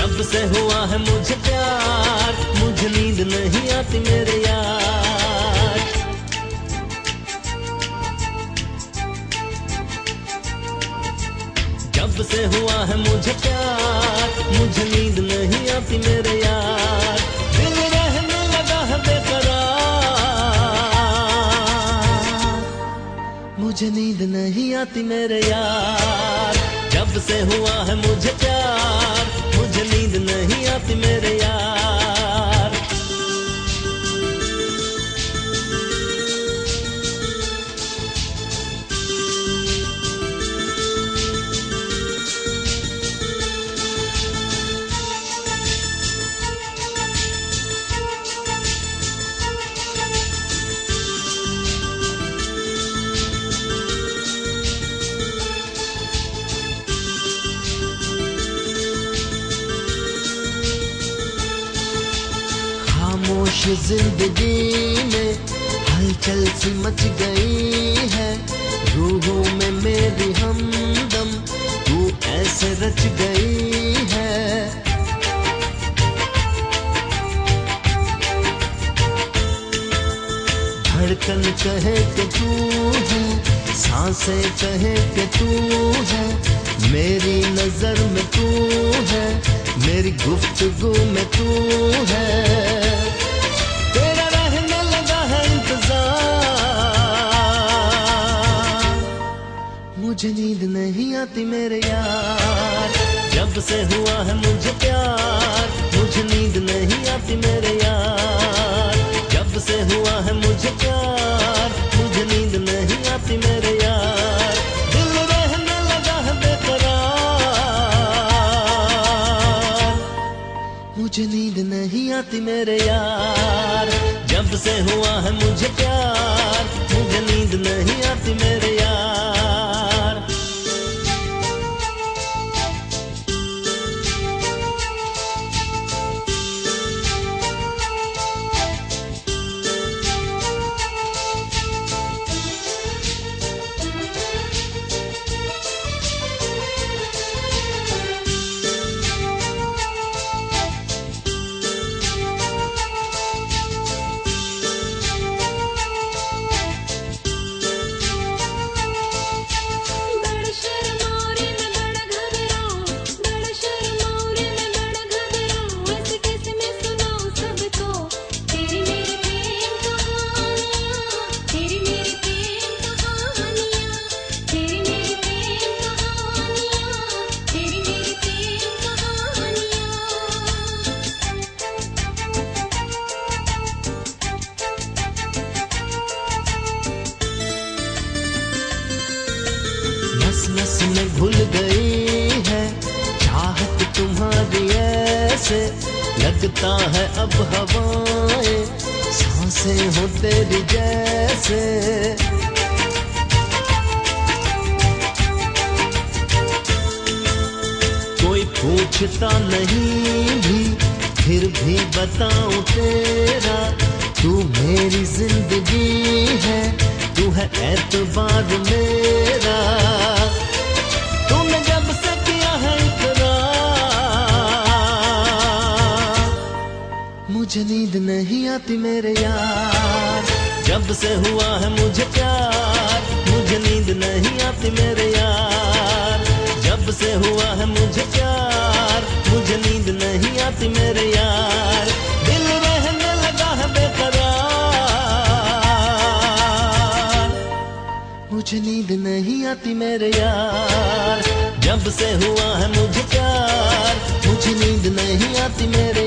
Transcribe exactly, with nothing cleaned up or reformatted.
जब से हुआ है मुझे प्यार, मुझे नींद नहीं आती मेरे यार। जब से हुआ है मुझे प्यार, मुझे नींद नहीं आती मेरे यार। दिल रहने लगा है बेकरार, मुझे नींद नहीं आती मेरे यार। जब से हुआ है मुझे प्यार, मुझे नींद नहीं आती मेरे यार। खामोश जिंदगी में हलचल सी मच गई है, रूहों में मेरी हमदम तू ऐसे रच गई है। धड़कन कहे कि तू है, सांसें कहे कि तू है, मेरी नजर में तू है, मेरी गुफ्तगू में तू है। तेरा रहने लगा है इंतजार, मुझे नींद नहीं आती मेरे यार। जब से हुआ है मुझे प्यार, मुझे नींद नहीं आती मेरे यार। जब से हुआ है मुझे प्यार, मुझे नींद नहीं आती मेरे यार। दिल रहने लगा है बेकरार, मुझे नींद नहीं आती मेरे यार। जब से हुआ है मुझे प्यार, मुझे नींद नहीं आती मेरे यार। नस नस में घुल गई है चाहत तुम्हारी, ऐसे लगता है अब हवाएं सांसें हो तेरी जैसे। कोई पूछता नहीं भी फिर भी बताऊं तेरा, तू मेरी जिंदगी है, तू है एतबार मेरा। तूने जब से किया है इकरार, मुझे नींद नहीं आती मेरे यार। जब से हुआ है मुझे प्यार, मुझे नींद नहीं आती मेरे यार। जब से हुआ है मुझे प्यार, मुझे नींद नहीं आती मेरे यार। दिल रहने लगा है बेकरार, मुझे नींद नहीं आती मेरे यार। जब से हुआ है मुझे प्यार, मुझे नींद नहीं आती मेरे